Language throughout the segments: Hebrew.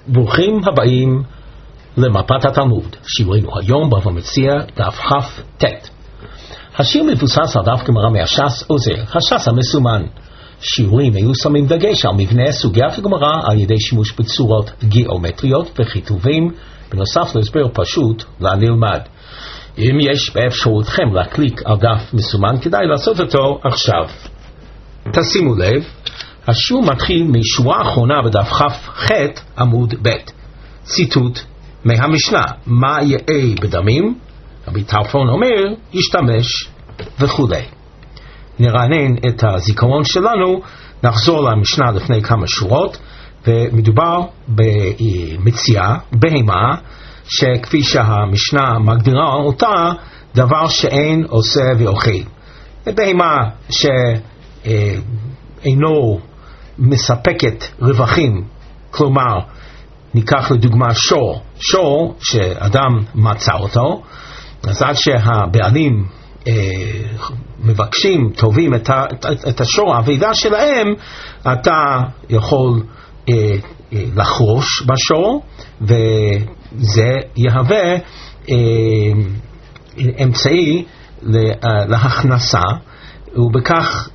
ברוכים הבאים למפת התלמוד, שיעורנו היום בבא מציעא דף כ"ט. השיר מבוסס על דף גמרא מהש"ס עוזר, הש"ס המסומן. שיעורים היו שמים דגש על מבנה סוגיית הגמרא על ידי שימוש בצורות גיאומטריות וכיתובים, בנוסף להסבר פשוט לנלמד. אם יש באפשרותכם להקליק על דף מסומן, כדאי לעשות אותו עכשיו. תשימו לב, השיעור מתחיל משורה האחרונה בדף כ"ח עמוד ב', ציטוט מהמשנה, מה יאה בדמים? רבי טרפון אומר, ישתמש וכו'. נרענן את הזיכרון שלנו, נחזור למשנה לפני כמה שורות, ומדובר במציאה, בהמה, שכפי שהמשנה מגדירה אותה, דבר שאין עושה ואוכל. בהמה שאינו מספקת רווחים, כלומר, ניקח לדוגמה שור שאדם מצא אותו, אז עד שהבעלים מבקשים, טובים את השור, העבידה שלהם, אתה יכול לחרוש בשור, וזה יהווה אמצעי להכנסה, ובכך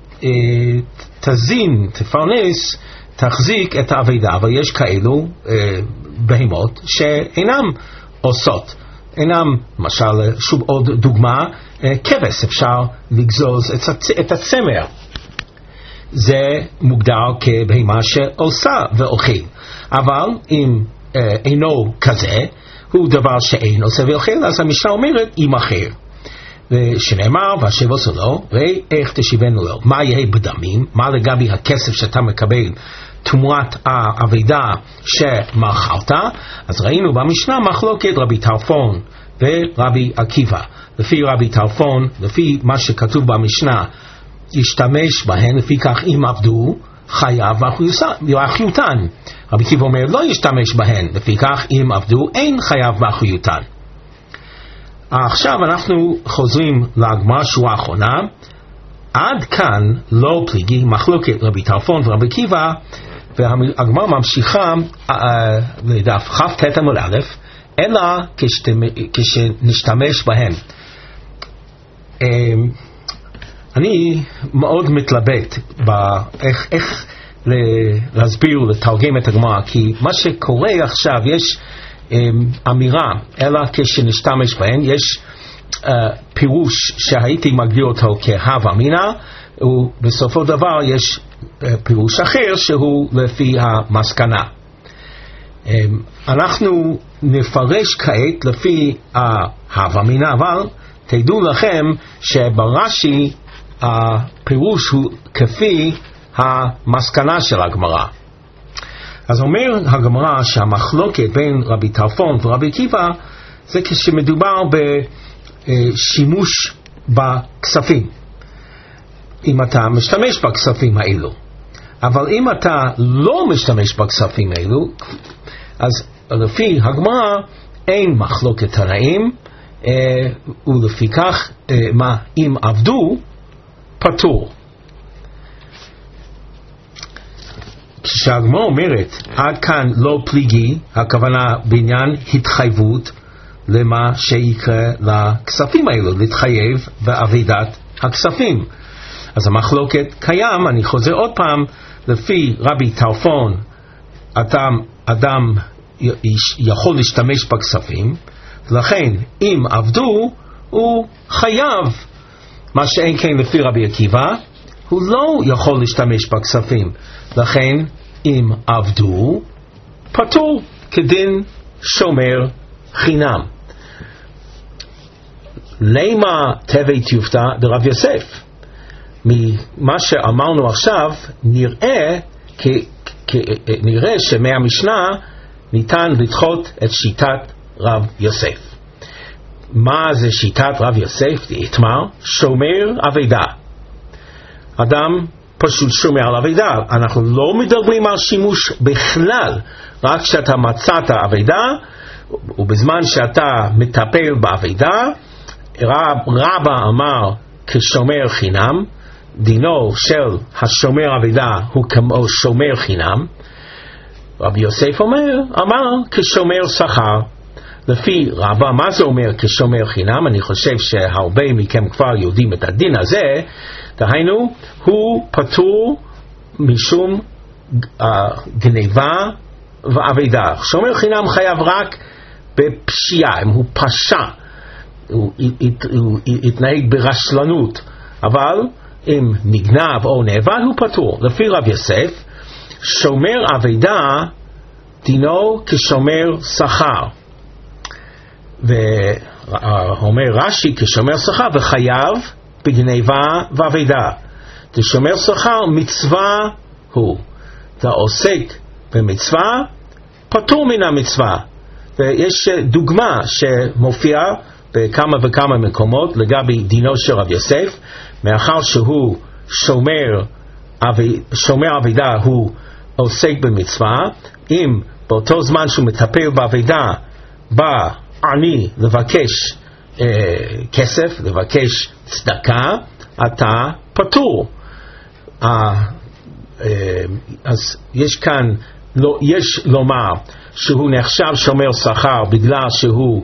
תפרנס, תחזיק את העבידה. אבל יש כאלו בהמות שאינם עושות, למשל, שוב עוד דוגמה, כבש, אפשר לגזוז את הצמר. זה מוגדר כבהמה שעושה ואוכל. אבל אם אינו כזה, הוא דבר שאין עושה ואוכל, אז המשנה אומרת, יימכר. ושנאמר, והשב עשו לו, ראי איך תשיבנו לו. מה יהיה בדמים? מה לגבי הכסף שאתה מקבל תמורת העבידה שמכרת? אז ראינו במשנה מחלוקת רבי טרפון ורבי עקיבא. לפי רבי טרפון, לפי מה שכתוב במשנה, ישתמש בהן, לפי כך אם עבדו, חייב באחריותן. רבי עקיבא אומר, לא ישתמש בהן, לפי כך אם עבדו, אין חייב באחריותן. עכשיו אנחנו חוזרים לגמרא שורה האחרונה. עד כאן לא פליגי, מחלוקת רבי טרפון ורבי עקיבא, והגמרא ממשיכה לדף כ"ט עמוד א', אלא כשנשתמש בהם. אני מאוד מתלבט איך להסביר ולתרגם את הגמרא, כי מה שקורה עכשיו, יש אמירה, אלא כשנשתמש בהן, יש פירוש שהייתי מגדיר אותו כהווה אמינא, ובסופו דבר יש פירוש אחר שהוא לפי המסקנה. אנחנו נפרש כעת לפי ההווה אמינא, אבל תדעו לכם שברש"י הפירוש הוא כפי המסקנה של הגמרא. אז אומר הגמרא שהמחלוקת בין רבי טרפון ורבי עקיבא זה כשמדובר בשימוש בכספים, אם אתה משתמש בכספים האלו. אבל אם אתה לא משתמש בכספים האלו, אז לפי הגמרא אין מחלוקת תנאים, ולפי כך מה אם עבדו פטור. כשהגמרא אומרת עד כאן לא פליגי, הכוונה בעניין התחייבות למה שיקרה לכספים האלו, להתחייב בעבידת הכספים. אז המחלוקת קיים, אני חוזר עוד פעם, לפי רבי טרפון אדם יכול להשתמש בכספים, ולכן אם עבדו הוא חייב. מה שאין כן לפי רבי עקיבא, הוא לא יכול להשתמש בכספים, לכן אם עבדו פטור כדין שומר חינם. למה תווה תיופתא דרב יוסף? ממה שאמרנו עכשיו נראה שמהמשנה ניתן לדחות את שיטת רב יוסף. מה זה שיטת רב יוסף? דאיתמר שומר עבידה. אדם פשוט שומר על עבידה. אנחנו לא מדברים על שימוש בכלל, רק כשאתה מצאת עבידה, ובזמן שאתה מטפל בעבידה, רבא אמר כשומר חינם, דינו של השומר עבידה הוא כמו שומר חינם, רבי יוסף אמר כשומר שכר. לפי רבא, מה זה אומר כשומר חינם? אני חושב שהרבה מכם כבר יודעים את הדין הזה. דהיינו, הוא פטור משום גניבה ועבידה. שומר חינם חייב רק בפשיעה, אם הוא פשע, הוא התנהג ברשלנות, אבל אם נגנב או נאבד הוא פטור. לפי רב יוסף, שומר עבידה דינו כשומר שכר, ואומר רש"י כשומר שכר וחייב בגניבה ועבידה. כשומר שכר מצווה הוא, אתה עוסק במצווה פטור מן המצווה. ויש דוגמה שמופיעה בכמה וכמה מקומות לגבי דינו של רב יוסף, מאחר שהוא שומר עבידה, הוא עוסק במצווה. אם באותו זמן שהוא מטפל בעבידה בא עני לבקש כסף, לבקש צדקה, אתה פטור. אז יש כאן, יש לומר שהוא נחשב שומר שכר בגלל שהוא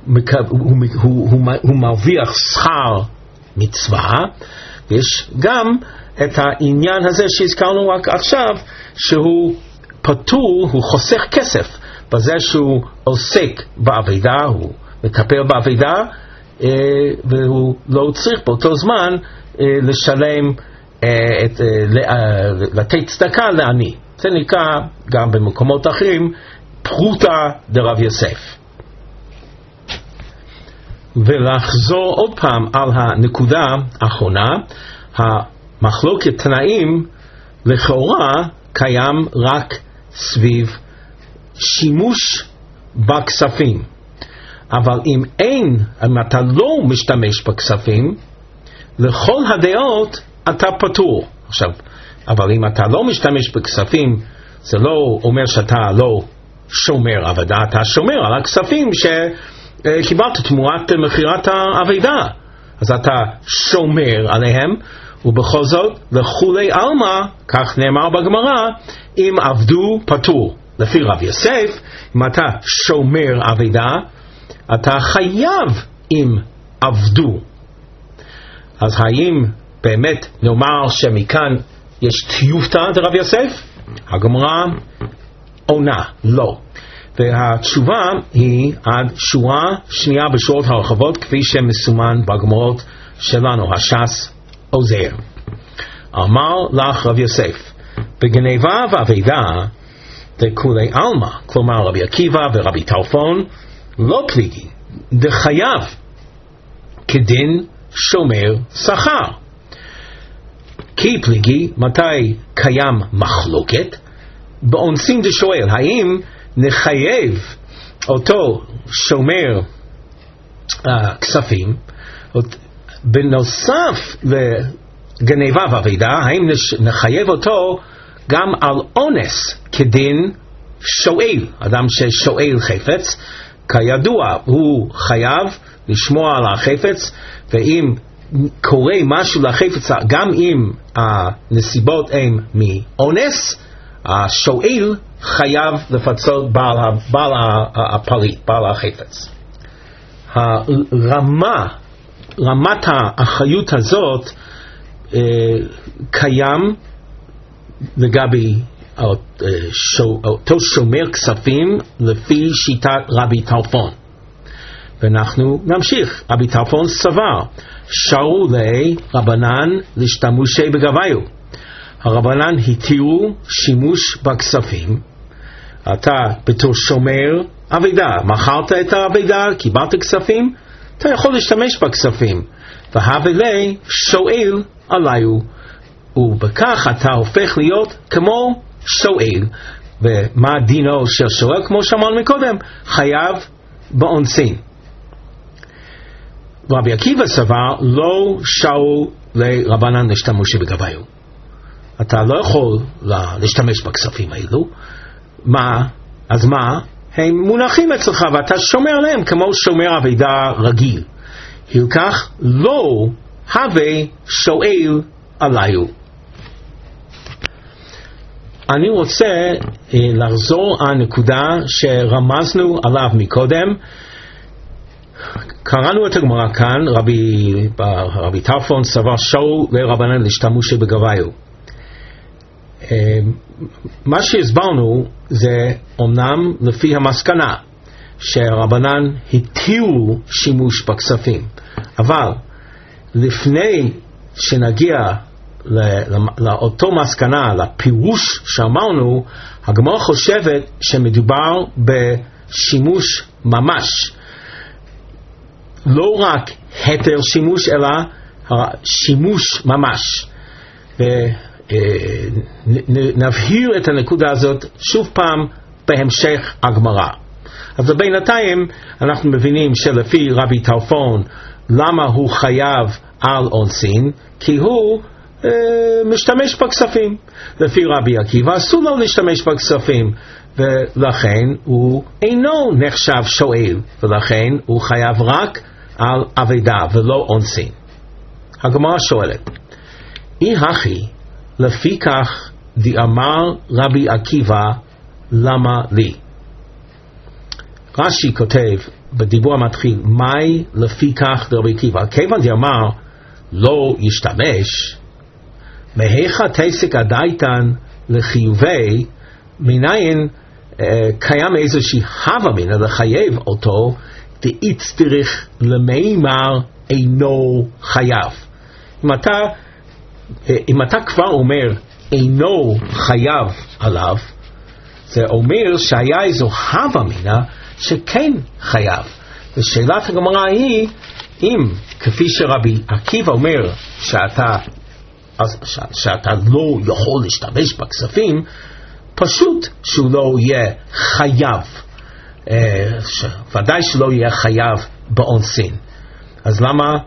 מרוויח שכר מצווה. יש גם את העניין הזה שהזכרנו רק עכשיו, שהוא פטור, הוא חוסך כסף בזה שהוא עוסק בעבידה, הוא מטפל בעבידה, והוא לא צריך באותו זמן לשלם, לתת צדקה לעני. זה נקרא גם במקומות אחרים פרוטה דרב יוסף. ולחזור עוד פעם על הנקודה האחרונה, המחלוקת תנאים לכאורה קיים רק סביב שימוש בכספים. אבל אם אתה לא משתמש בכספים, לכל הדעות אתה פטור. עכשיו, אבל אם אתה לא משתמש בכספים, זה לא אומר שאתה לא שומר עבודה, אתה שומר על הכספים שקיבלת תמורת מחירת העבודה, אז אתה שומר עליהם. ובכל זאת, לכולי עלמא, כך נאמר בגמרא, אם עבדו פטור. לפי רב יוסף, אם אתה שומר עבודה, אתה חייב אם עבדו. אז האם באמת נאמר שמכאן יש טיובתא דרב יוסף? הגמרא עונה, לא. והתשובה היא עד שורה שנייה בשורות הרחבות, כפי שמסומן בגמרות שלנו, הש"ס עוזר. אמר לך רב יוסף, בגניבה ועבידה דכולי עלמא, כלומר רבי עקיבא ורבי טרפון, לא פליגי, דחייב כדין שומר שכר. כי פליגי, מתי קיים מחלוקת? באונסין דשואל, האם נחייב אותו שומר כספים בנוסף לגניבה ועבידה, האם נחייב אותו גם על אונס כדין שואל? אדם ששואל חפץ, כידוע הוא חייב לשמוע על החפץ, ואם קורה משהו לחפץ, גם אם הנסיבות הם מאונס, השואל חייב לפצות בעל הפריט, בעל החפץ. רמת האחריות הזאת קיים לגבי אותו שומר כספים לפי שיטת רבי טרפון. ואנחנו נמשיך. רבי טרפון סבר, שרו לי רבנן להשתמשי בגביו. הרבנן התירו שימוש בכספים. אתה בתור שומר עבודה, מכרת את העבודה, קיבלת כספים, אתה יכול להשתמש בכספים. והבלי שואל עליו, ובכך אתה הופך להיות כמו שואל. ומה דינו של שואל? כמו שאמרנו מקודם, חייב באונסין. רבי עקיבא סבר, לא שרו לרבנן להשתמשי בגביו. אתה לא יכול להשתמש בכספים האלו. אז מה? הם מונחים אצלך ואתה שומר עליהם כמו שומר עבודה רגיל. הלקח לא הווה שואל עליו. אני רוצה לחזור על נקודה שרמזנו עליו מקודם. קראנו את הגמרא כאן, רבי טרפון סבר שור לרבנן להשתמושי בגביו. מה שהסברנו זה אומנם לפי המסקנה שהרבנן התירו שימוש בכספים, אבל לפני שנגיע לאותו מסקנה, לפירוש שאמרנו, הגמרא חושבת שמדובר בשימוש ממש, לא רק היתר שימוש אלא שימוש ממש. נבהיר את הנקודה הזאת שוב פעם בהמשך הגמרא. אז בינתיים אנחנו מבינים שלפי רבי טרפון למה הוא חייב על אונסין, כי הוא משתמש בכספים. לפי רבי עקיבא אסור לו להשתמש בכספים, ולכן הוא אינו נחשב שואל, ולכן הוא חייב רק על אבדה ולא אונסין. הגמרא שואלת, אי הכי לפי כך דאמר רבי עקיבא למה לי? רש"י כותב בדיבור המתחיל, מהי לפי כך דרבי עקיבא? כיוון דאמר לא ישתמש, מהיכא תסק הדייתן לחיובי, מניין קיים איזושהי הווה מינא לחייב אותו, דאיצטריך למימר אינו חייב. אם אתה כבר אומר אינו חייב עליו, זה אומר שהיה איזו הווה מינא שכן חייב. ושאלת הגמרא היא, אם כפי שרבי עקיבא אומר שאתה לא יכול להשתמש בכספים, פשוט שהוא לא יהיה חייב, ודאי שלא יהיה חייב באונסין. אז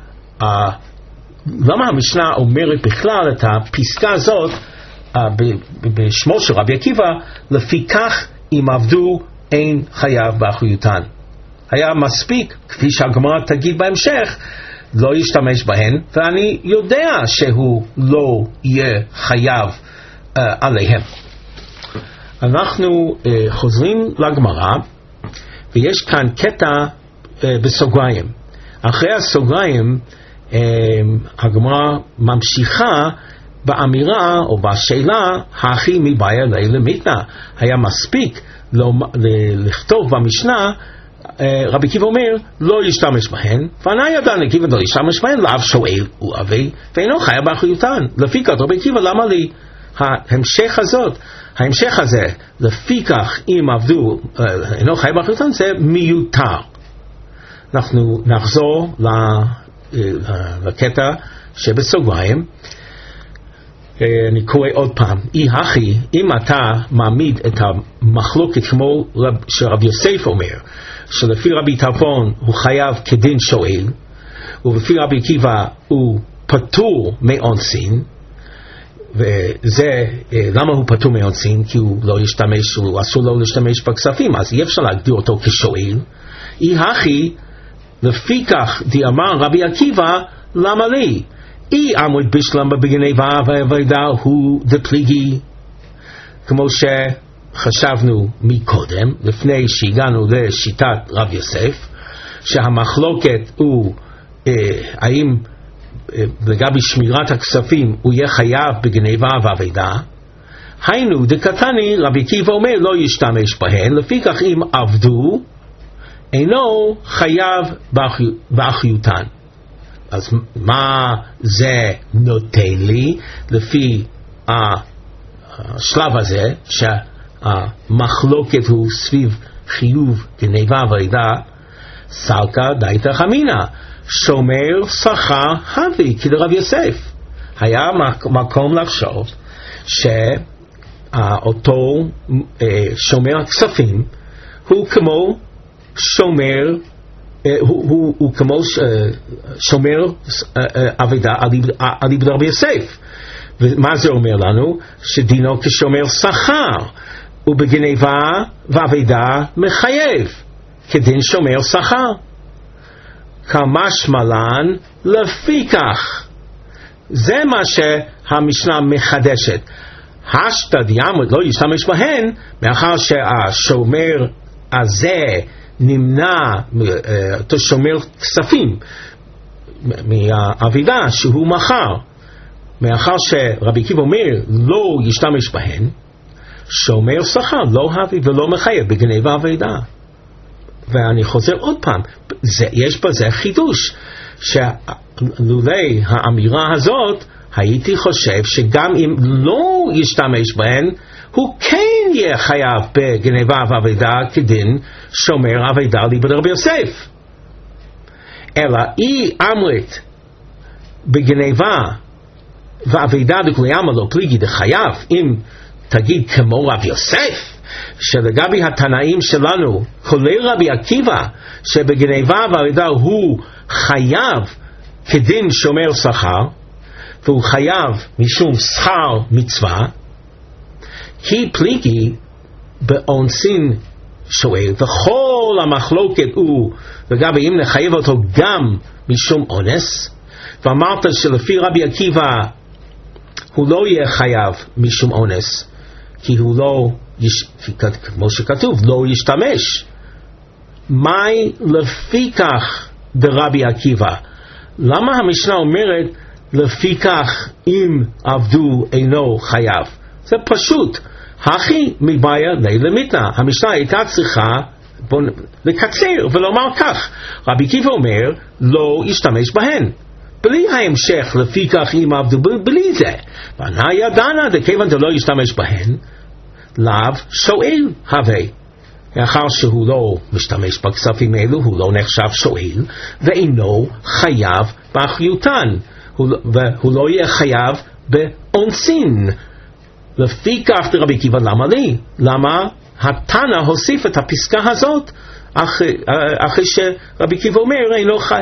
למה המשנה אומרת בכלל את הפסקה הזאת בשמו של רבי עקיבא, לפי כך אם עבדו אין חייב באחריותן? היה מספיק, כפי שהגמרא תגיד בהמשך, לא ישתמש בהן, ואני יודע שהוא לא יהיה חייב עליהם. אנחנו חוזרים לגמרא, ויש כאן קטע בסוגריים. אחרי הסוגריים הגמרא ממשיכה באמירה או בשאלה, הכי מבעיה לילה מתנה. היה מספיק לכתוב במשנה, רבי עקיבא אומר לא ישתמש בהן, ואני ידען עקיבא לא ישתמש בהן, לאו שואל הוא אבי ואינו חייב באחריותן. לפי כך רבי עקיבא למה לי? ההמשך הזה, לפי כך אם עבדו אינו חייב באחריותן, זה מיותר. אנחנו נחזור לקטע שבסוגריים. אני קורא עוד פעם, אי הכי, אם אתה מעמיד את המחלוקת כמו שרב יוסף אומר, שלפי רבי טרפון הוא חייב כדין שואל, ולפי רבי עקיבא הוא פטור מאונסין, וזה, למה הוא פטור מאונסין? כי הוא לא ישתמש, הוא אסור לו להשתמש בכספים, אז אי אפשר להגדיר אותו כשואל. אי הכי, לפי כך דאמר רבי עקיבא למה לי? אי עמוד בשלם בגנבה ועבודה הוא דפליגי, כמו שחשבנו מקודם, לפני שהגענו לשיטת רב יוסף, שהמחלוקת הוא האם לגבי שמירת הכספים הוא יהיה חייב בגנבה ועבודה. היינו דקתני, רבי עקיבא אומר לא ישתמש בהן, לפי כך אם עבדו אינו חייב באחריותן. אז מה זה נותן לי לפי השלב הזה שהמחלוקת הוא סביב חיוב גנבה ועבודה? סלקא דייתא חמינא, שומר שכר הווי כדרב יוסף. היה מקום לחשוב שאותו שומר הכספים הוא כמו שומר, הוא כמו שומר עבודה על עבד רבי יוסף. ומה זה אומר לנו? שדינו כשומר שכר, ובגנבה ועבודה מחייב כדין שומר שכר. כמשמע לן לפי כך. זה מה שהמשנה מחדשת. השתא דיאמות לא ישתמש בהן, מאחר שהשומר הזה נמנע, אותו שומר כספים מהאבידה שהוא מכר, מאחר שרבי עקיבא אומר לא ישתמש בהן, שומר שכר לא הביא ולא מחייב בגניבה אבידה. ואני חוזר עוד פעם, יש בזה חידוש, שלולי האמירה הזאת הייתי חושב שגם אם לא ישתמש בהן, הוא כן יהיה חייב בגניבה ואבידה כדין שומר אבידה ליבד רבי יוסף. אלא אי אמרת בגניבה ואבידה לכולי עלמא לא פליגי דחייב, אם תגיד כמו רבי יוסף, שלגבי התנאים שלנו, כולל רבי עקיבא, שבגניבה ואבידה הוא חייב כדין שומר שכר, והוא חייב משום שכר מצווה, כי פליגי באונסין שואל, וכל המחלוקת הוא לגבי אם נחייב אותו גם משום אונס, ואמרת שלפי רבי עקיבא הוא לא יהיה חייב משום אונס, כי הוא לא, כמו שכתוב, לא ישתמש. מהי לפי כך דרבי עקיבא? למה המשנה אומרת לפי כך אם עבדו אינו חייב? זה פשוט, הכי מבעיה לילה מתנה. המשנה הייתה צריכה לקצר ולומר כך, רבי עקיבא אומר לא ישתמש בהן, בלי ההמשך לפי כך אם עבדו, בלי זה. וענה ידענה דכיוון דלא ישתמש בהן, לאו שואל הווה. מאחר שהוא לא משתמש בכספים אלו, הוא לא נחשב שואל, ואינו חייב באחריותן, והוא לא יהיה חייב באונסין. לפי כך רבי עקיבא, למה לי? למה התנא הוסיף את הפסקה הזאת אחרי שרבי עקיבא אומר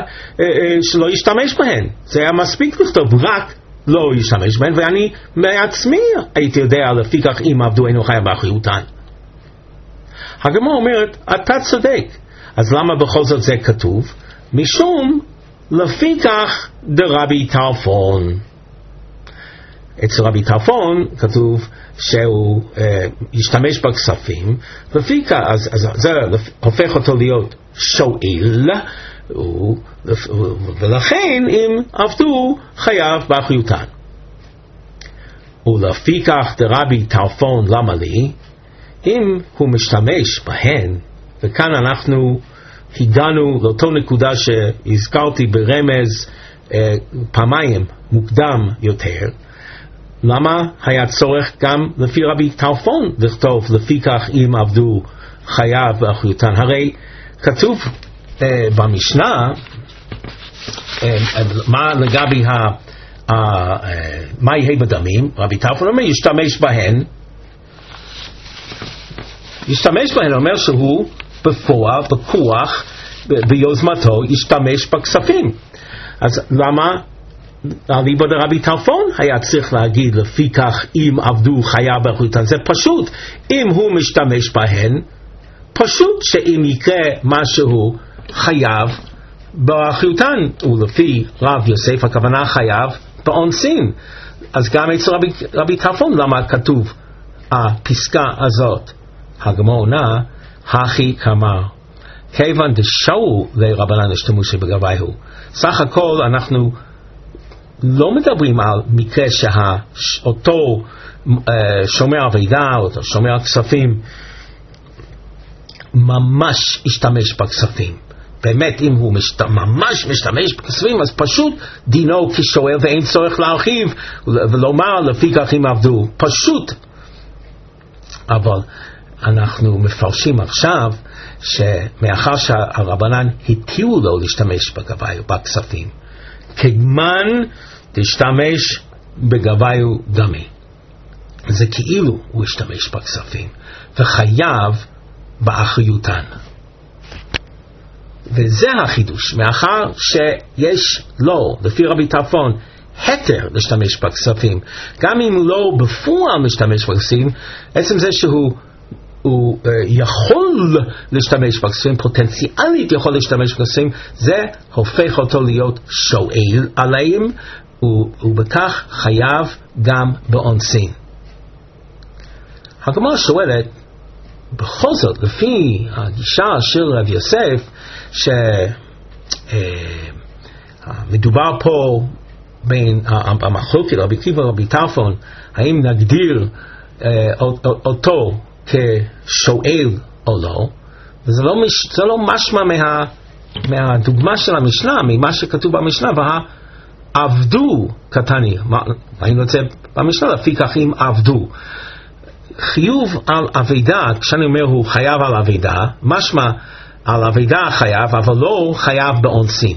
שלא ישתמש בהן? זה היה מספיק לכתוב רק לא ישתמש בהן, ואני מעצמי הייתי יודע לפי כך אם עבדו אינו חייב באחריותן. הגמרא אומרת אתה צודק, אז למה בכל זאת זה כתוב? משום לפי כך דרבי טרפון. אצל רבי טרפון כתוב שהוא ישתמש בכספים, לפי כך, אז זה הופך אותו להיות שואל, ולכן אם עבדו חייב באחריותן. ולפי כך דרבי טרפון למה לי? אם הוא משתמש בהן, וכאן אנחנו הגענו לאותו נקודה שהזכרתי ברמז פעמיים מוקדם יותר, למה היה צורך גם לפי רבי טרפון לכתוב לפי כך אם עבדו חייב באחריותן? הרי כתוב במשנה מה לגבי מה יהיה בדמים. רבי טרפון אומר ישתמש בהן, אומר שהוא בפועל, בכוח, ביוזמתו ישתמש בכספים. אז למה אליבא דרבי טרפון היה צריך להגיד לפי כך אם עבדו חייב באחריותן? זה פשוט, אם הוא משתמש בהן, פשוט שאם יקרה משהו חייב באחריותן, ולפי רב יוסף הכוונה חייב באונסין. אז גם אצל רבי טרפון למה כתוב הפסקה הזאת? הגמרא עונה הכי כמה כיוון דשאו לרבנן השתמושי בגביהו. סך הכל אנחנו לא מדברים על מקרה שאותו שומר אבידה, אותו שומר הכספים ממש השתמש בכספים. באמת אם הוא ממש משתמש בכספים, אז פשוט דינו כשואל ואין צורך להרחיב ולומר לפי כך אם עבדו, פשוט. אבל אנחנו מפרשים עכשיו שמאחר שהרבנן התירו לו להשתמש בגביו בכספים, כגמן תשתמש בגביו דמי, זה כאילו הוא השתמש בכספים וחייב באחריותן. וזה החידוש, מאחר שיש לו לפי רבי טרפון היתר להשתמש בכספים, גם אם הוא לא בפועל משתמש בכספים, עצם זה שהוא יכול להשתמש בכספים, פוטנציאלית יכול להשתמש בכספים, זה הופך אותו להיות שואל עליהם, ובכך חייב גם באונסין. הגמרא שואלת, בכל זאת, לפי הגישה של רב יוסף, שמדובר פה בין המחלוקת רבי עקיבא ורבי טרפון, האם נגדיר אותו כשואל או לא, וזה לא משמע מהדוגמה של המשנה, ממה שכתוב במשנה, עבדו קטני, ראינו את זה במשנה, לפיכך אם עבדו. חיוב על עבידה, כשאני אומר הוא חייב על עבידה, משמע על עבידה חייב, אבל לא חייב באונסין.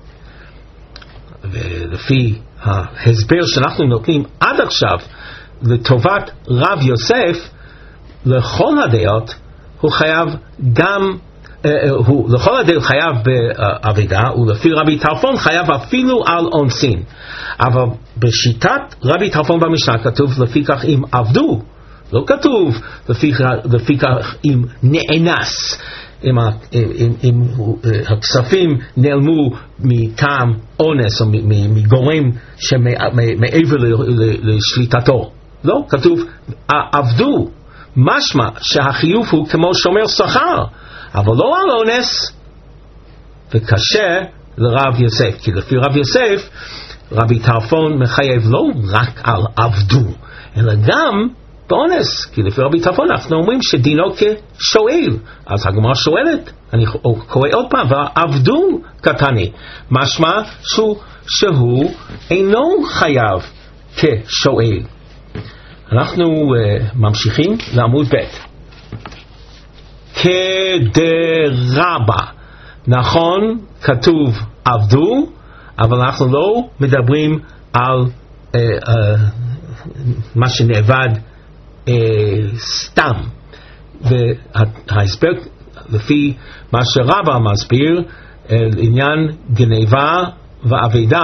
ולפי ההסבר שאנחנו נותנים עד עכשיו לטובת רב יוסף, לכל הדעות הוא חייב גם, לכל הדעות חייב בעבידה, ולפי רבי טרפון חייב אפילו על אונסין. אבל בשיטת רבי טרפון במשנה כתוב לפיכך אם עבדו, לא כתוב לפיכך אם נאנס, אם הכספים נעלמו מטעם אונס או מגורם שמעבר לשליטתו. לא, כתוב עבדו, משמע שהחיוב הוא כמו שומר שכר, אבל לא על אונס, וקשה לרב יוסף, כי לפי רב יוסף רבי טרפון מחייב לא רק על עבדו, אלא גם באונס, כי לפי רבי טרפון אנחנו אומרים שדינו כשואל. אז הגמרא שואלת, אני קורא עוד פעם, ועבדו קטני, משמע שהוא אינו חייב כשואל. אנחנו ממשיכים לעמוד ב'. כדרבה, נכון, כתוב עבדו, אבל אנחנו לא מדברים על מה שנאבד סתם. וההסבר לפי מה שרבא מסביר לעניין גניבה ועבידה,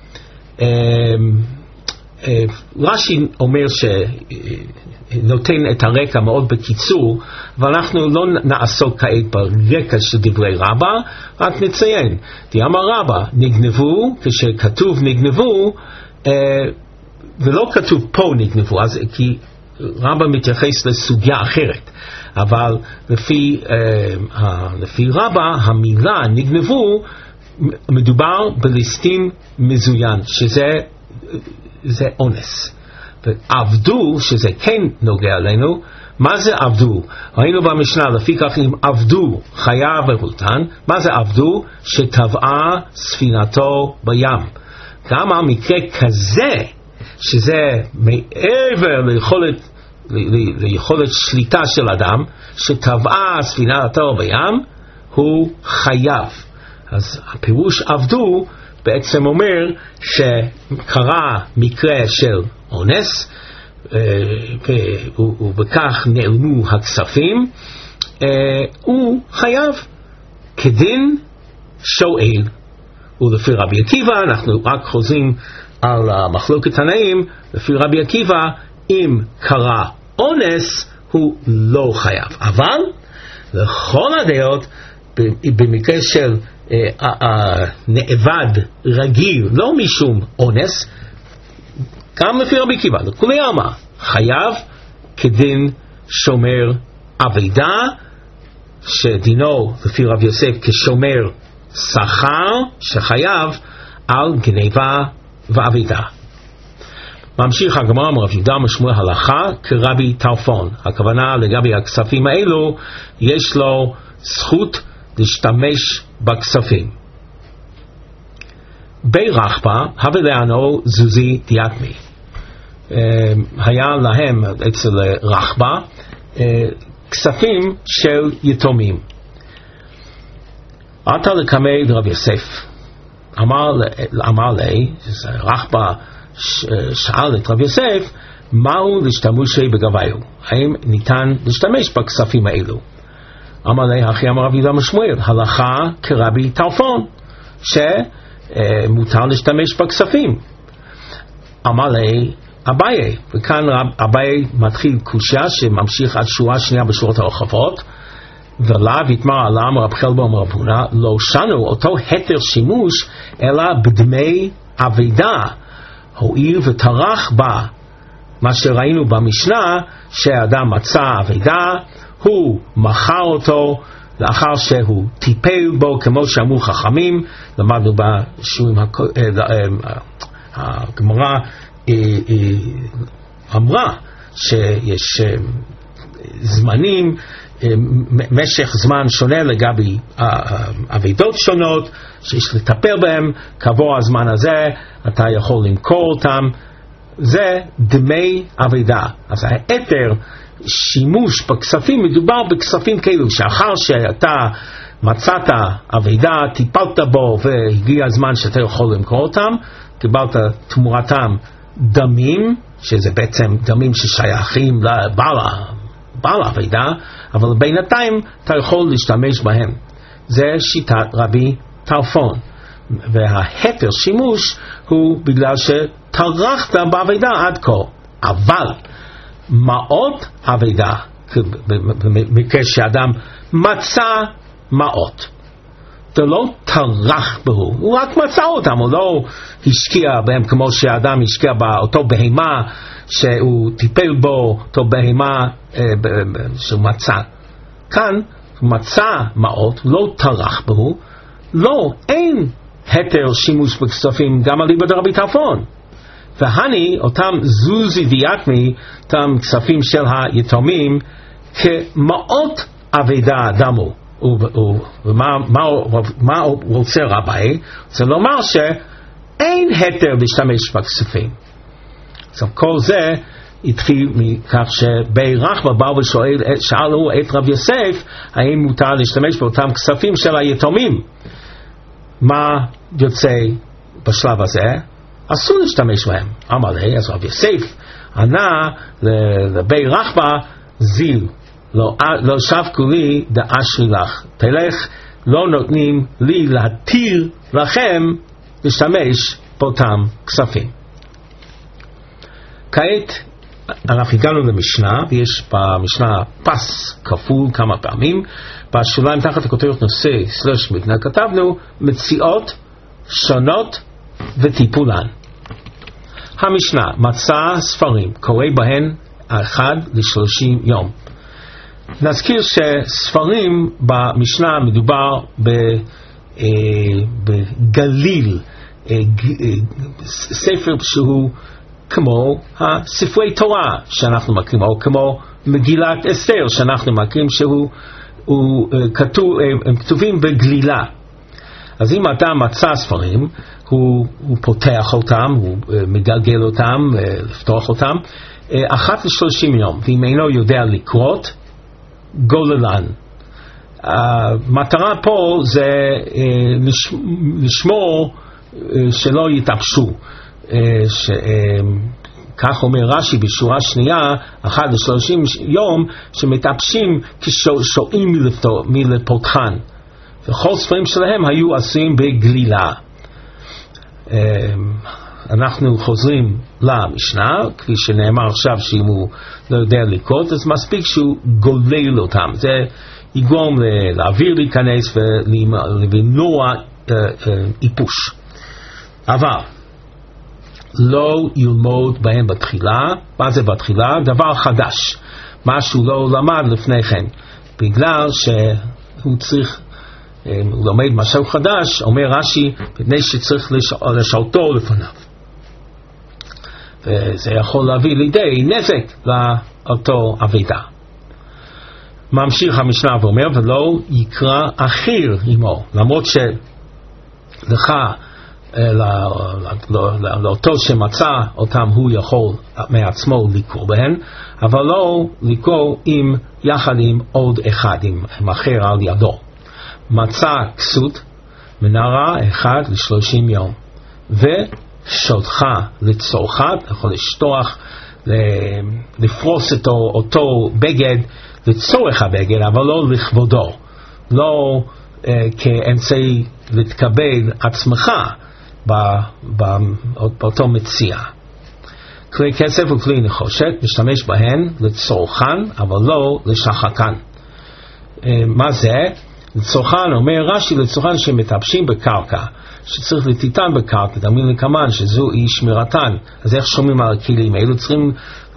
רש"י אומר שנותן את הרקע מאוד בקיצור, ואנחנו לא נעסוק כעת ברקע של דברי רבא, רק נציין, אמר רבא נגנבו, כשכתוב נגנבו ולא כתוב פה נגנבו, אז כי רבא מתייחס לסוגיה אחרת, אבל לפי רבא המילה נגנבו מדובר בליסטים מזוין, שזה אונס. ועבדו, שזה כן נוגע עלינו, מה זה עבדו? ראינו במשנה, לפיכך אם עבדו חייב ברולתן, מה זה עבדו? שטבעה ספינתו בים. גם על מקרה כזה, שזה מעבר ליכולת שליטה של אדם, שטבעה ספינתו בים, הוא חייב. אז הפירוש עבדו בעצם אומר שקרה מקרה של אונס, ובכך נעלמו הכספים, הוא חייב כדין שואל. ולפי רבי עקיבא, אנחנו רק חוזרים על המחלוקת תנאים, לפי רבי עקיבא, אם קרה אונס, הוא לא חייב. אבל לכל הדעות, במקרה של נאבד רגיל, לא משום אונס, גם לפי רבי עקיבא, לכולי עלמא, חייב כדין שומר עבידה, שדינו לפי רב יוסף כשומר שכר, שחייב על גניבה ועבידה. ממשיך הגמרא מרב יהודה משמואל הלכה כרבי טרפון. הכוונה לגבי הכספים האלו, יש לו זכות להשתמש בכספים. בי רחבה הווה לענו זוזי דיאטמי. היה להם אצל רחבה כספים של יתומים. עתה לקמי רב יוסף, אמר לי, רחבה שאל את רב יוסף, מהו להשתמשי בגביו? האם ניתן להשתמש בכספים האלו? אמר לי, אחי אמר רב יהודה משמואל, הלכה כרבי טרפון, שמותר להשתמש בכספים. אמר לי, אביי, וכאן אביי מתחיל קושיה שממשיך עד שורה שנייה בשורות הרחבות, ולאו יתמר עלם רב חלבו ורב הונא, לא שנו אותו היתר שימוש אלא בדמי אבידה, הואיל וטרח בה מה שראינו במשנה, שהאדם מצא אבידה, הוא מכר אותו לאחר שהוא טיפל בו, כמו שאמרו חכמים. למדנו בשיעורים, הגמרא אמרה שיש זמנים, משך זמן שונה לגבי אבידות שונות שיש לטפל בהם. כעבור הזמן הזה אתה יכול למכור אותם, זה דמי אבידה. אז היתר שימוש בכספים, מדובר בכספים כאלו שאחר שאתה מצאת אבידה, טיפלת בו והגיע הזמן שאתה יכול למכור אותם, קיבלת תמורתם דמים, שזה בעצם דמים ששייכים לבעל אבידה, אבל בינתיים אתה יכול להשתמש בהם. זה שיטת רבי טרפון. וההתר שימוש הוא בגלל שטרחת באבידה עד כה. אבל מעות אבידה, במקרה שאדם מצא מעות, אתה לא טרח בו, הוא רק מצא אותם, הוא לא השקיע בהם כמו שאדם השקיע באותו בהמה שהוא טיפל בו, אותו בהמה שהוא מצא. כאן הוא מצא מעות, לא טרח בו, לא, אין התר שימוש בכספים גם על ליבא דרבי טרפון. והני אותם זוזי ויתמי, אותם כספים של היתומים, כמעות אבידה דמו. ומה רוצה רבי? זה לומר שאין התר להשתמש בכספים. אז כל זה התחיל מכך שבי רחבה באו ושאלו את רב יוסף האם מותר להשתמש באותם כספים של היתומים. מה יוצא בשלב הזה? אסור להשתמש בהם. אמר לי, אז רב יוסף ענה לבי רחבה, זיל לא שבקו לי דאשרי לך, תלך, לא נותנים לי להתיר לכם להשתמש באותם כספים. כעת אנחנו הגענו למשנה, ויש במשנה פס כפול כמה פעמים. בשוליים תחת הכותרת נושא סלש מבנה כתבנו מציאות שונות וטיפולן. המשנה מצא ספרים, קורא בהן 1 ל-30 יום. נזכיר שספרים במשנה מדובר בגליל, ספר שהוא כמו הספרי תורה שאנחנו מכירים, או כמו מגילת אסתר שאנחנו מכירים, הם כתובים בגלילה. אז אם אתה מצא ספרים, הוא פותח אותם, הוא מגלגל אותם, לפתוח אותם 1 ל-30 יום, ואם אינו יודע לקרות, גוללן. המטרה פה זה לשמור שלא יתאפשו, כך אומר רש"י בשורה שנייה, 1 ל-30 יום שמתאפשים כששועים מלפותחן, וכל ספרים שלהם היו עשויים בגלילה. אנחנו חוזרים למשנה, כפי שנאמר עכשיו שאם הוא לא יודע לקרות, אז מספיק שהוא גולל אותם, זה יגרום לאוויר להיכנס ולמנוע איפוש. אבל לא ילמוד בהם בתחילה. מה זה בתחילה? דבר חדש, משהו לא למד לפני כן, בגלל שהוא צריך, הוא לומד משהו חדש, אומר רש"י, מפני שצריך לשאותו לפניו, וזה יכול להביא לידי נזק לאותו אבידה. ממשיך המשנה ואומר, ולא יקרא אחיר עמו, למרות שלך לאותו שמצא אותם הוא יכול מעצמו לקרוא בהן, אבל לא לקרוא יחד עם עוד אחד, עם אחר על ידו. מצא כסות מנהרה 1 ל-30 יום, ושודך לצורך, יכול לשטוח, לפרוס אותו בגד לצורך הבגד, אבל לא לכבודו, לא כאמצעי להתקבל עצמך באותו מציע. כלי כסף וכלי נחושת, משתמש בהן לצורכן, אבל לא לשחקן. מה זה? לצורכן, אומר רש"י, לצורכן שמטפשים בקרקע, שצריך לתיתן בקרקע, דמין לקמן, שזו היא שמירתן. אז איך שומעים על הכלים האלו? צריכים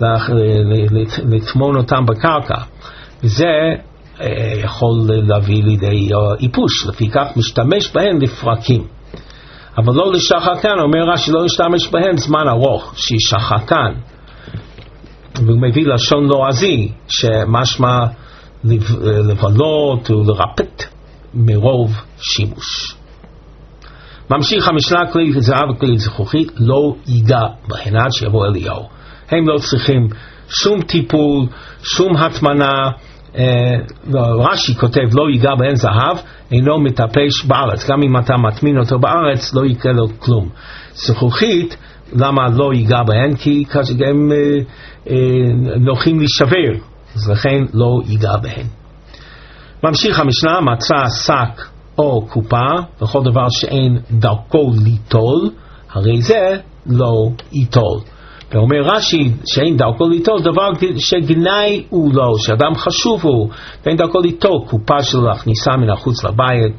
לטמון אותם בקרקע, וזה יכול להביא לידי איפוש, לפיכך משתמש בהן לפרקים, אבל לא לשחקן. אומר רש"י, לא להשתמש בהן זמן ארוך, שישחקן. והוא מביא לשון לועזי, שמשמע לבלות ולרפט מרוב שימוש. ממשיך המשנה, כלי זהב וכלי זכוכית לא ייגע בהן עד שיבוא אליהו. הם לא צריכים שום טיפול, שום התמנה. רש"י כותב לא ייגע בהן זהב, אינו מטפש בארץ. גם אם אתה מטמין אותו בארץ לא יקרה לו כלום. זכוכית, למה לא ייגע בהן? כי הם נוחים להישבר, אז לכן לא ייגע בהן. ממשיך המשנה, מצא שק או קופה וכל דבר שאין דרכו ליטול, הרי זה לא ייטול. ואומר רש"י שאין דרכו ליטול דבר שגנאי הוא לא, שאדם חשוב הוא, ואין דרכו ליטול קופה שלו להכניסה מן החוץ לבית,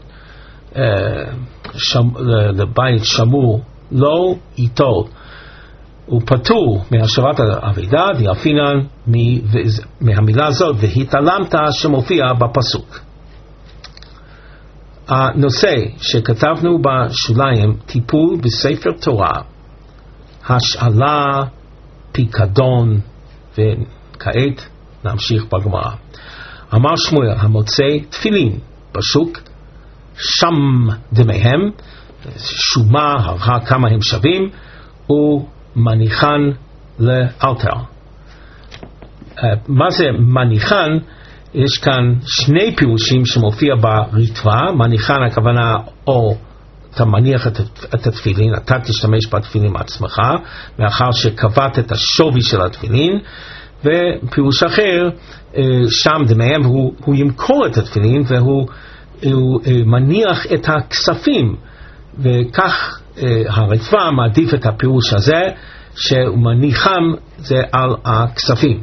לבית שמור, לא ייטול. הוא פטור מהשבת האבידה, ויפינן מהמילה הזאת, והתעלמת שמופיע בפסוק. הנושא שכתבנו בשוליים, טיפול בספר תורה, השאלה, פיקדון, וכעת נמשיך בגמרא. אמר שמואל, המוצא תפילין בשוק, שם דמיהם, שומה, הראה כמה הם שווים, ומניחן לאלתר. מה זה מניחן? יש כאן שני פירושים שמופיע בריטווה. מניחן הכוונה או אתה מניח את התפילין, אתה תשתמש בתפילין עצמך, מאחר שקבעת את השווי של התפילין. ופירוש אחר, שם דמיהם, הוא ימכור את התפילין והוא מניח את הכספים, וכך הריטווה מעדיף את הפירוש הזה, שהוא מניחם זה על הכספים.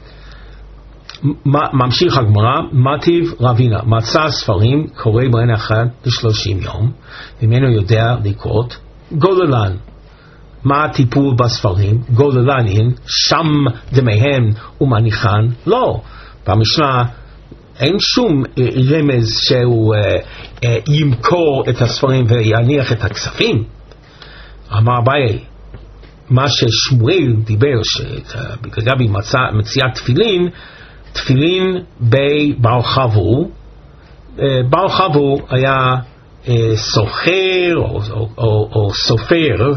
ממשיך הגמרא, מטיב רבינה, מצא ספרים, קורא בהן אחד ל30 יום, ממנו יודע לקרות, גוללן. מה הטיפול בספרים? גוללנין, שם דמיהם ומניחן? לא. במשנה אין שום רמז שהוא ימכור את הספרים ויניח את הכספים. אמר אביי, מה ששמואל דיבר, לגבי מציאת תפילין, תפילין בבר חבו. בר חבו היה סוחר או סופר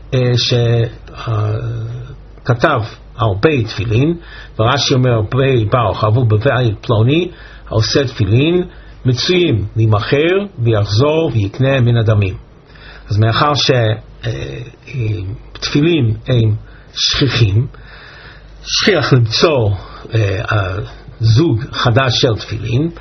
שכתב הרבה תפילין, ורש"י אומר בר חבו בבית פלוני עושה תפילין מצויים להימכר ויחזור ויקנה מן הדמים. אז מאחר שתפילין הם שכיחים, שכיח למצוא זוג חדש של תפילין,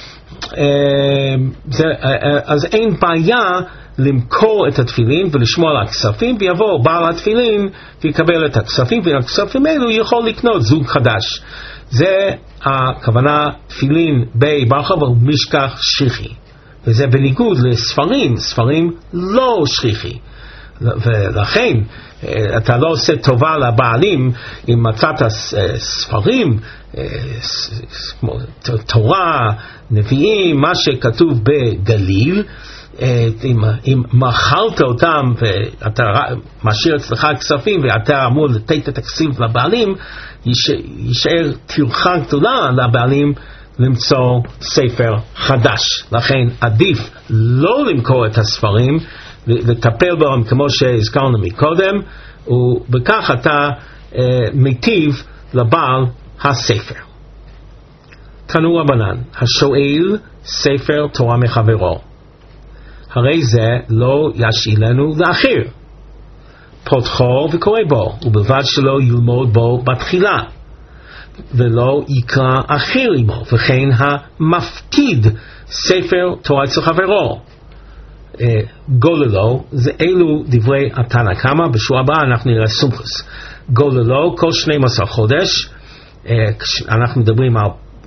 אז אין בעיה למכור את התפילין ולשמור על הכספים, ויבוא בעל התפילין ויקבל את הכספים, והכספים האלו יכול לקנות זוג חדש. זה הכוונה תפילין בבר חבו משכח שכיחי, וזה בניגוד לספרים, ספרים לא שכיחי. ולכן אתה לא עושה טובה לבעלים אם מצאת ספרים כמו תורה, נביאים, מה שכתוב בגליל, אם מכרת אותם ואתה משאיר אצלך כספים ואתה אמור לתת את הכספים לבעלים, יישאר טרחה גדולה לבעלים למצוא ספר חדש. לכן עדיף לא למכור את הספרים, לטפל בהם כמו שהזכרנו מקודם, ובכך אתה מיטיב לבעל הספר. תנו רבנן, השואל ספר תורה מחברו, הרי זה לא ישאילנו לאחר, פותחו וקורא בו, ובלבד שלא ילמוד בו בתחילה, ולא יקרא אחר עמו, וכן המפקיד ספר תורה אצל חברו. גוללו, זה אלו דברי התנא קמא. בשבוע הבא אנחנו נראה סומכוס. גוללו כל 12 חודש, אנחנו מדברים על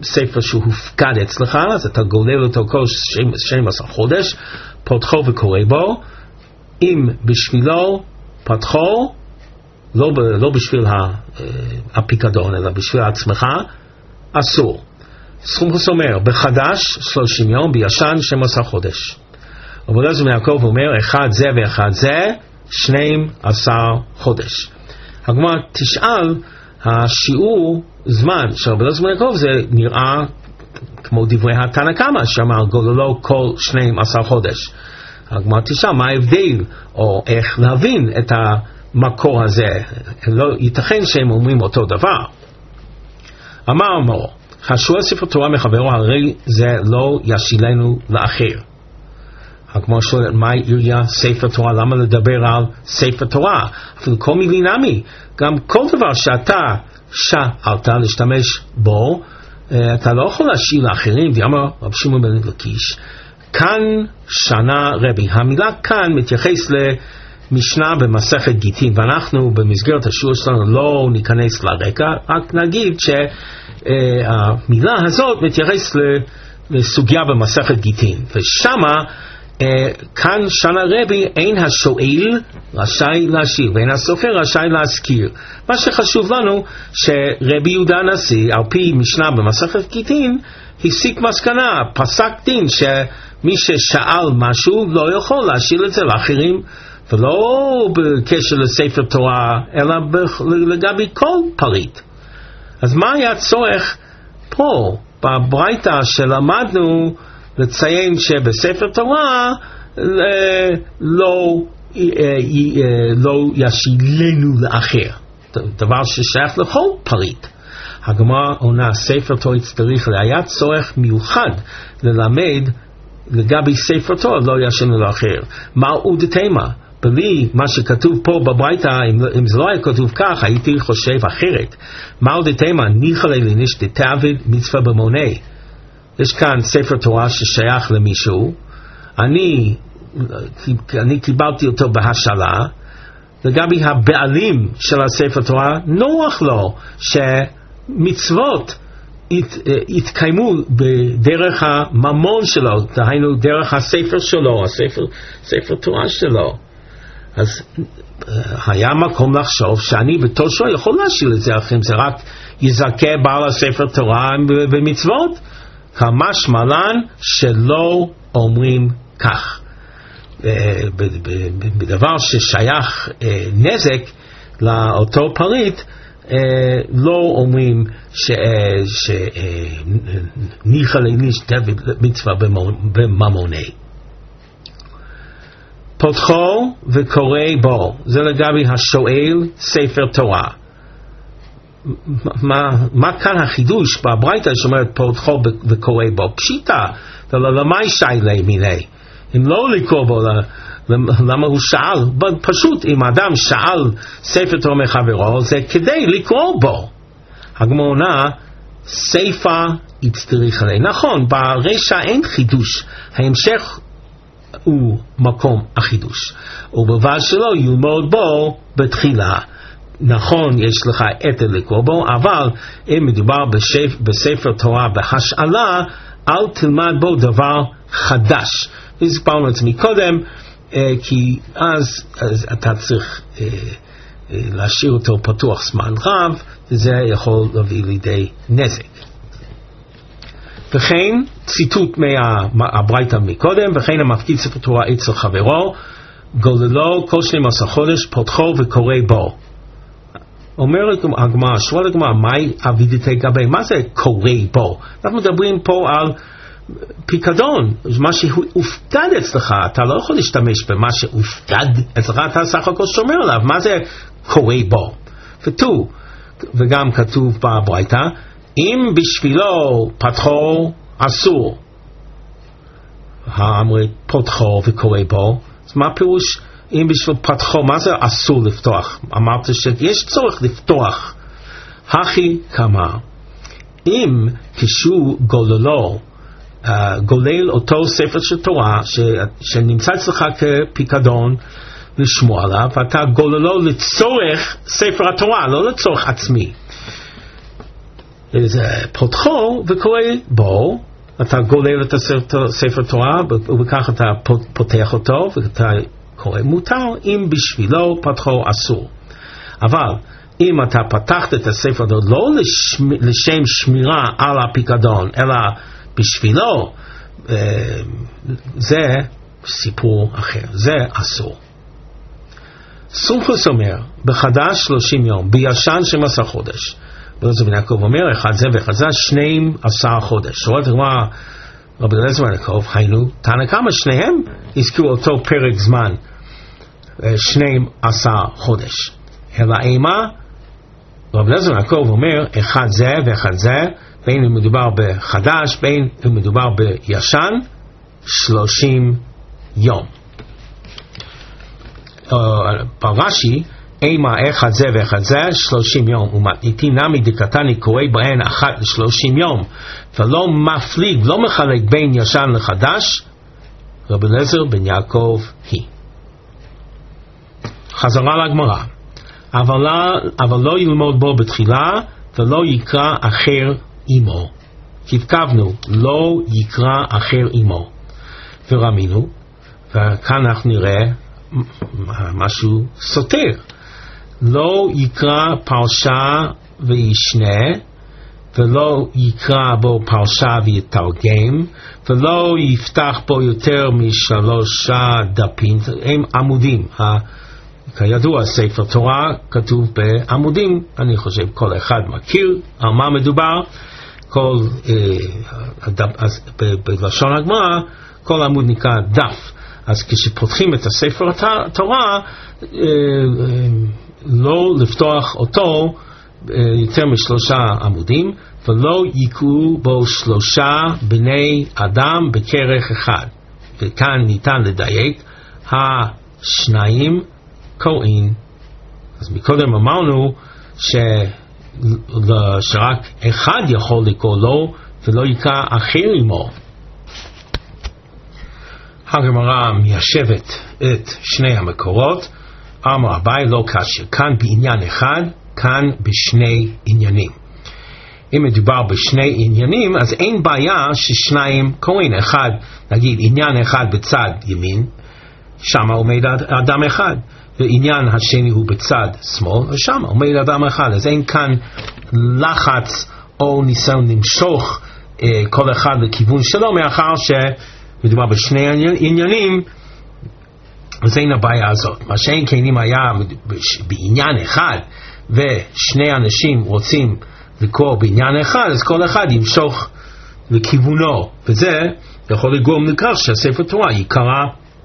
ספר שהופקד אצלך, אז אתה גולל אותו כל 12 חודש, פותחו וקורא בו, אם בשבילו פתחו, לא בשביל הפיקדון, אלא בשביל עצמך, אסור. סכום אומר, בחדש 30 יום, בישן 12 חודש. אבל אז מיעקב אומר, אחד זה ואחד זה, 12 חודש. הגמרא תשאל, השיעור זמן של רבי אלעזר בן יעקב זה נראה כמו דברי התנא קמא שאמר גוללו כל 12 חודש. הגמרא תשאל מה ההבדל או איך להבין את המקור הזה, לא ייתכן שהם אומרים אותו דבר. אמר מורו, חשוב ספר תורה מחברו, הרי זה לא ישילנו לאחר. הגמרא שואלת, מה יריה ספר תורה? למה לדבר על ספר תורה? אפילו כל מילי נמי, גם כל דבר שאתה שאלת להשתמש בו, אתה לא יכול להשאיר לאחרים. ואמר רב שמעון בן לקיש, כאן שנה רבי. המילה כאן מתייחס למשנה במסכת גיטין, ואנחנו במסגרת השיעור שלנו לא ניכנס לרקע, רק נגיד שהמילה הזאת מתייחס לסוגיה במסכת גיטין, ושמה כאן שנה רבי, אין השואל רשאי להשאיר ואין הסופר רשאי להזכיר. מה שחשוב לנו שרבי יהודה הנשיא על פי משנה במסכת גיטין הסיק מסקנה, פסק דין שמי ששאל משהו לא יכול להשאיר את זה לאחרים, ולא בקשר לספר תורה אלא לגבי כל פריט. אז מה היה צורך פה בברייתא שלמדנו לציין שבספר תורה לא ישילנו לאחר, דבר ששייך לכל פריט. הגמרא עונה, ספר תורה צריך, היה צורך מיוחד ללמד לגבי ספר תורה לא ישילנו לאחר. מהו דתימה? בלי מה שכתוב פה בברייתא, אם זה לא היה כתוב כך הייתי חושב אחרת. מהו דתימה? ניחא לניש דתעבד מצווה במונה. יש כאן ספר תורה ששייך למישהו, אני קיבלתי אותו בהשאלה, לגבי הבעלים של הספר תורה, נוח לו שמצוות יתקיימו בדרך הממון שלו, דהיינו דרך הספר שלו, ספר תורה שלו. אז היה מקום לחשוב שאני בתור שואל יכול להשאיל את זה אחרים, זה רק יזכה בעל הספר תורה במצוות, כמשמע לן שלא אומרים כך. בדבר ששייך נזק לאותו פריט, לא אומרים שניחא לניש דתעבד מצווה בממוני. פותחו וקורא בו, זה לגבי השואל ספר תורה. מה כאן החידוש בברייתא שאומרת פותחו וקורא בו? פשיטה, למה שיילי מיני? אם לא לקרוא בו, למה הוא שאל? פשוט אם אדם שאל ספר תורה מחברו, זה כדי לקרוא בו. הגמרא עונה, ספר יצטריך עלי. נכון, ברשע אין חידוש, ההמשך הוא מקום החידוש, ובלבד שלא ילמוד בו בתחילה. נכון, יש לך היתר לקרוא בו, אבל אם מדובר בספר תורה בהשאלה, אל תלמד בו דבר חדש. הסברנו את זה מקודם, כי אז אתה צריך להשאיר אותו פתוח זמן רב, וזה יכול להביא לידי נזק. וכן, ציטוט מהברייתא מקודם, וכן המפקיד ספר תורה אצל חברו, גוללו כל 12 חודש, פותחו וקורא בו. אומרת הגמרא, שואל הגמרא, מהי אבידתי גבי? מה זה קורא בו? אנחנו מדברים פה על פיקדון, מה שהופקד אצלך, אתה לא יכול להשתמש במה שהופקד אצלך, אתה סך הכל שומר עליו, מה זה קורא בו? וגם כתוב בברייתא, אם בשבילו פתחו אסור, האמרי פותחו וקורא בו, אז מה פירוש אם בשביל פתחו, מה זה אסור לפתוח? אמרת שיש צורך לפתוח. הכי כמה, אם כשהוא גוללו, גולל אותו ספר של תורה שנמצא אצלך כפיקדון לשמוע עליו, ואתה גוללו לצורך ספר התורה, לא לצורך עצמי. פותחו וקורא בו, אתה גולל את הספר תורה, וכך אתה פותח אותו, ואתה קורא מותר, אם בשבילו פתחו אסור. אבל אם אתה פתחת את הספר לא לשם שמירה על הפיקדון, אלא בשבילו, זה סיפור אחר, זה אסור. סומכוס אומר, בחדש 30 יום, בישן 12 חודש. רבי בן יעקב אומר, אחד זה ואחד זה 12 חודש. שואלת הגמרא, רבי אליעזר בן יעקב, היינו, תנא קמא שניהם הזכירו אותו פרק זמן, 12 חודש. אלא אימה, רבי אליעזר בן יעקב אומר, אחד זה ואחד זה, בין אם מדובר בחדש, בין אם מדובר בישן, 30 יום. ברש"י, אימה אחד זה ואחד זה 30 יום, ומתניתי נמי דקתני קורא בהן אחת ל30 יום, ולא מפליג, לא מחלק בין ישן לחדש, רבי אליעזר בן יעקב היא. חזרה לגמרא, אבל לא ילמוד בו בתחילה, ולא יקרא אחר עמו. התכוונו, לא יקרא אחר עמו. ורמינו, וכאן אנחנו נראה משהו סותר. לא יקרא פרשה וישנה, ולא יקרא בו פרשה ויתרגם, ולא יפתח בו יותר מ3 דפים, הם עמודים. כידוע, ספר תורה כתוב בעמודים, אני חושב כל אחד מכיר על מה מדובר, בלשון הגמרא, כל עמוד נקרא דף. אז כשפותחים את הספר התורה, לא לפתוח אותו יותר מ3 עמודים, ולא יקראו בו 3 בני אדם בכרך אחד. וכאן ניתן לדייק, 2 קוראים. אז מקודם אמרנו שרק אחד יכול לקרוא לו, ולא יקרא אחר עמו. הגמרא מיישבת את שני המקורות, אמר אביי לא קשה, כאן בעניין אחד, כאן בשני עניינים. אם מדובר בשני עניינים, אז אין בעיה ששניים קוראים. אחד, נגיד עניין אחד בצד ימין, שם עומד אדם אחד, ועניין השני הוא בצד שמאל, ושם עומד אדם אחד. אז אין כאן לחץ או ניסיון למשוך כל אחד לכיוון שלו, מאחר שמדובר בשני עניינים, אז אין הבעיה הזאת. מה שאין כן אם היה בעניין אחד ושני אנשים רוצים לקרוא בעניין אחד, אז כל אחד ימשוך לכיוונו, וזה יכול לגרום לכך שהספר תורה יקרא.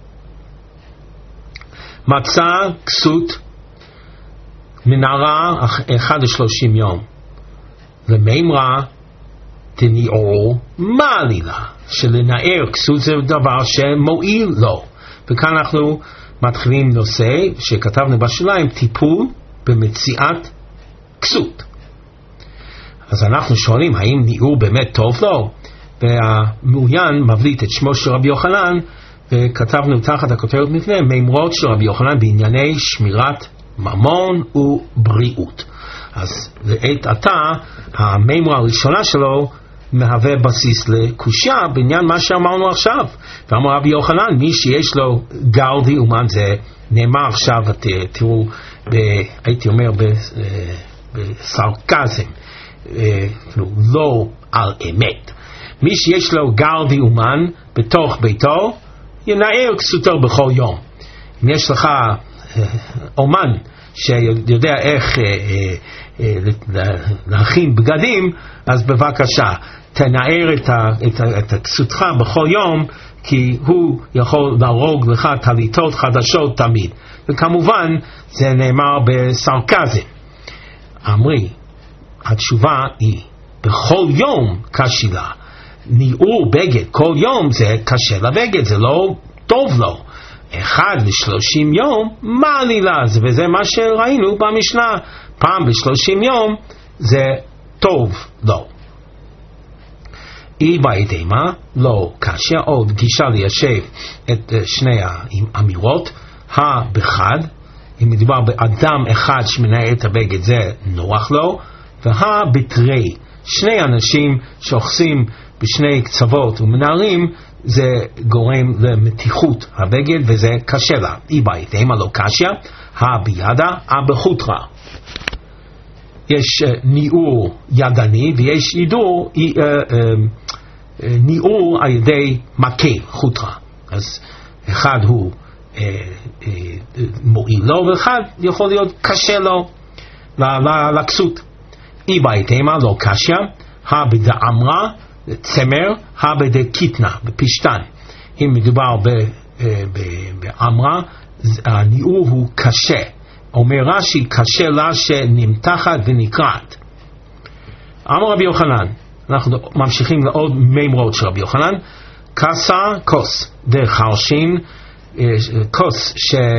מצא כסות מנהרה 1 ל30 יום, למימרה תניעור מעלילה, שלנער כסות זה דבר שמועיל לו. וכאן אנחנו מתחילים נושא שכתבנו בשוליים, טיפול במציאת כסות. אז אנחנו שואלים, האם ניעור באמת טוב לו? והמעוין מבליט את שמו של רבי יוחנן, וכתבנו תחת הכותרת לפני, מימרות של רבי יוחנן בענייני שמירת ממון ובריאות. אז לעת עתה, המימרה הראשונה שלו מהווה בסיס לקושיה בעניין מה שאמרנו עכשיו. ואמר רבי יוחנן, מי שיש לו גרדי אומן, זה נאמר עכשיו, תראו, הייתי אומר בסרקזם, לא על אמת. מי שיש לו גרדי אומן בתוך ביתו, ינער כסותו בכל יום. אם יש לך אומן שיודע איך להכין בגדים, אז בבקשה תנער את הכסותך בכל יום, כי הוא יכול להרוג לך טליתות חדשות תמיד. וכמובן זה נאמר בסרקזם. אמרי, התשובה היא בכל יום קשילה. ניעור בגד כל יום זה קשה לבגד, זה לא טוב לו. 1 ל30 יום מעלילה, וזה מה שראינו במשנה, פעם ב30 יום זה טוב לו. אי בידי מה? לא קשה. עוד גישה ליישב את שני האמירות, בחד, אם מדובר באדם אחד שמנער את הבגד זה נוח לו, בתרי שני אנשים שאוחזים בשני קצוות ומנערים, זה גורם למתיחות הבגד וזה קשה לה. אי בהתאמה לא קשיא, בידה, בחוטרה. יש ניעור ידני ויש ניעור על ידי מקל, חוטרה. אז אחד הוא מועיל לו ואחד יכול להיות קשה לו לכסות. אי בהתאמה לא קשיא, בדאמרה צמר, בדקיטנה, בפשטן. אם מדובר באמרה, הניעור הוא קשה. אומר רש"י, קשה לה שנמתחת ונקרעת. אמר רבי יוחנן, אנחנו ממשיכים לעוד מימרות של רבי יוחנן. כסה, כוס, דחרשין, כוס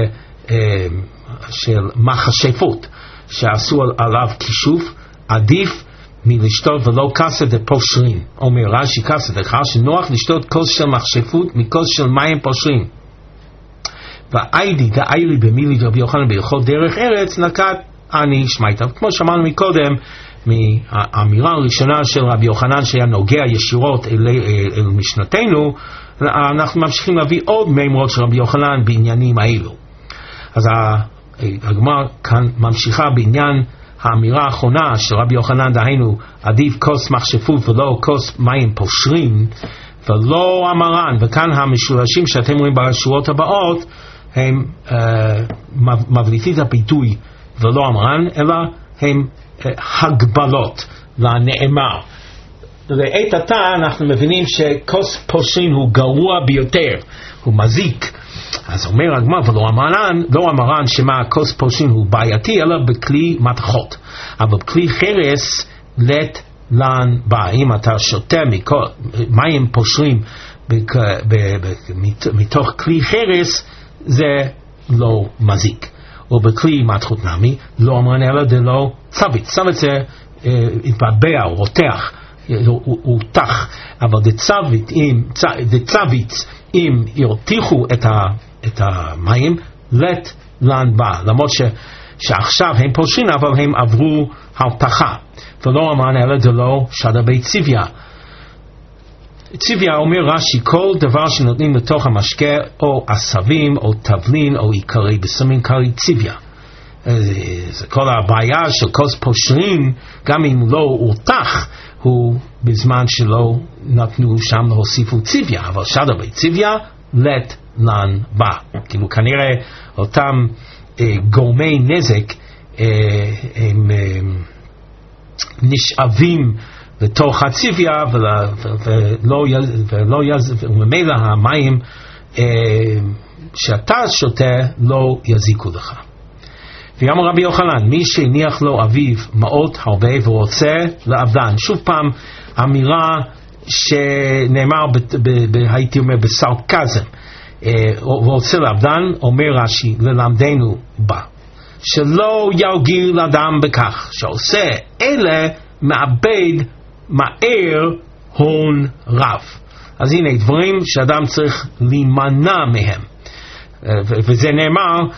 של מחשפות, שעשו עליו כישוף, עדיף מלשתות ולא כסה דפושרין. אומר רש"י, כסה דחרשין, נוח לשתות כוס של מחשפות מכוס של מים פושרין. והאידי דאיילי במילי רבי יוחנן בהלכות דרך ארץ נקט אני שמייתא. כמו שאמרנו מקודם, מהאמירה הראשונה של רבי יוחנן שהיה נוגע ישירות אל משנתנו, אנחנו ממשיכים להביא עוד מימרות של רבי יוחנן בעניינים האלו. אז הגמרא כאן ממשיכה בעניין האמירה האחרונה של רבי יוחנן, דהיינו עדיף כוס מחשפות ולא כוס מים פושרים ולא המרן. וכאן המשולשים שאתם רואים בשורות הבאות הם מבליטים את הביטוי ולא המרן, אלא הם הגבלות לנאמר. לעת עתה אנחנו מבינים שכוס פושרין הוא גרוע ביותר, הוא מזיק. אז אומר הגמרא ולא המרן, לא המרן שמה כוס פושרין הוא בעייתי, אלא בכלי מתכות. אבל בכלי חרס לת לן בא. אם אתה שותה מים פושרים מתוך כלי חרס, זה לא מזיק. או בכלי מתכות נמי, לא אמרן אלא דלא צביץ. צביץ זה התבעבע, הוא רותח, הוא תח. אבל דצביץ, אם ירתיחו את המים, לת לן בא. למרות שעכשיו הם פושרים, אבל הם עברו הרתחה. ולא אמרן אלא דלא שדה בי ציוויה. ציוויה אומר רש"י, כל דבר שנותנים לתוך המשקה, או עשבים, או תבלין, או עיקרי בשמים, קרוי ציוויה. זה כל הבעיה של כוס פושרים, גם אם לא הורתח, הוא בזמן שלא נתנו שם להוסיפו ציוויה, אבל שדה בי ציוויה, לת לן בא. כאילו כנראה אותם גורמי נזק הם נשאבים לתוך הציוויה וממילא המים שאתה שותה לא יזיקו לך. ויאמר רבי יוחנן, מי שהניח לו אביו מעות הרבה ורוצה לאבדן. שוב פעם אמירה שנאמר הייתי אומר בסרקזם, ורוצה לאבדן. אומר רש"י, ללמדנו בה שלא ירגיל אדם בכך שעושה אלה מאבד מהר הון רב. אז הנה דברים שאדם צריך להימנע מהם, וזה נאמר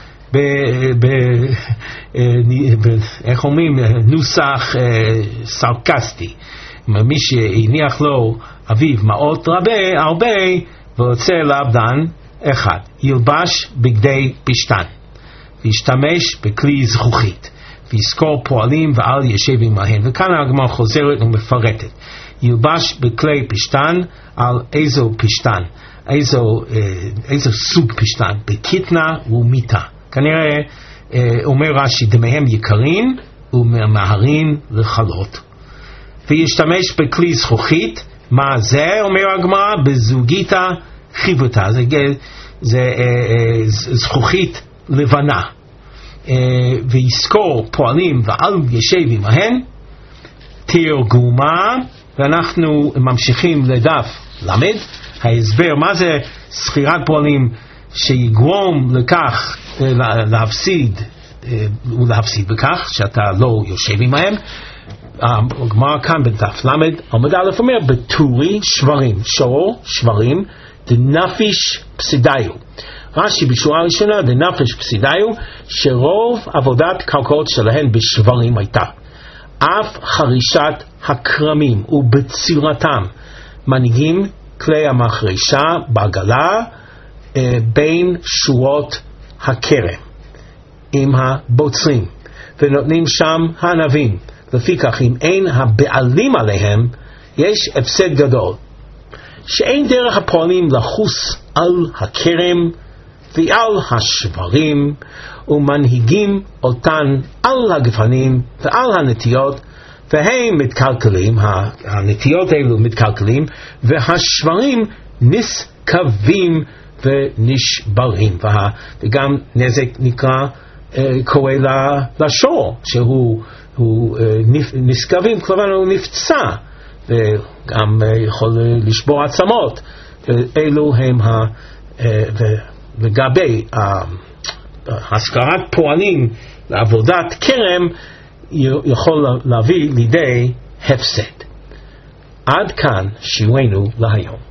איך אומרים, נוסח סרקסטי. מי שהניח לו אביו מעות הרבה ורוצה לאבדן, אחד, ילבש בגדי פשטן וישתמש בכלי זכוכית ויזכור פועלים ואל ישב עמהם. וכאן הגמרא חוזרת ומפרטת, ילבש בכלי פשטן. על איזו פשטן, איזו סוג פשטן? בקיטנה ומיתה. כנראה אומר רש"י, דמיהם יקרין וממהרין לחלות. וישתמש בכלי זכוכית. מה זה? אומר הגמרא, בזוגיתא חיוותה. זה זכוכית לבנה. ויזכור פועלים ואל ישב עמהם. תרגומה. ואנחנו ממשיכים לדף למד. ההסבר מה זה שכירת פועלים שיגרום לכך להפסיד ולהפסיד בכך שאתה לא יושב עמהם. הגמרא כאן בדף למד עמוד א' אומר בטורי שברים, שור שברים דנפיש פסידיו. רש"י בשורה הראשונה, דנפיש פסידיו, שרוב עבודת קרקעות שלהן בשברים הייתה. אף חרישת הכרמים ובצירתם מנהיגים כלי המחרשה בעגלה בין שורות הכרם עם הבוצרים, ונותנים שם הענבים. לפיכך אם אין הבעלים עליהם, יש הפסד גדול, שאין דרך הפועלים לחוס על הכרם ועל השברים, ומנהיגים אותן על הגפנים ועל הנטיות, והם מתקלקלים, הנטיות האלו מתקלקלים, והשברים נשכבים ונשברים, וגם נזק נקרא קורה לשור, שהוא נשכבים, כלומר הוא נפצע, וגם יכול לשבור עצמות. אלו הם לגבי השכרת פועלים לעבודת כרם, יכול להביא לידי הפסד. עד כאן שיעורנו להיום.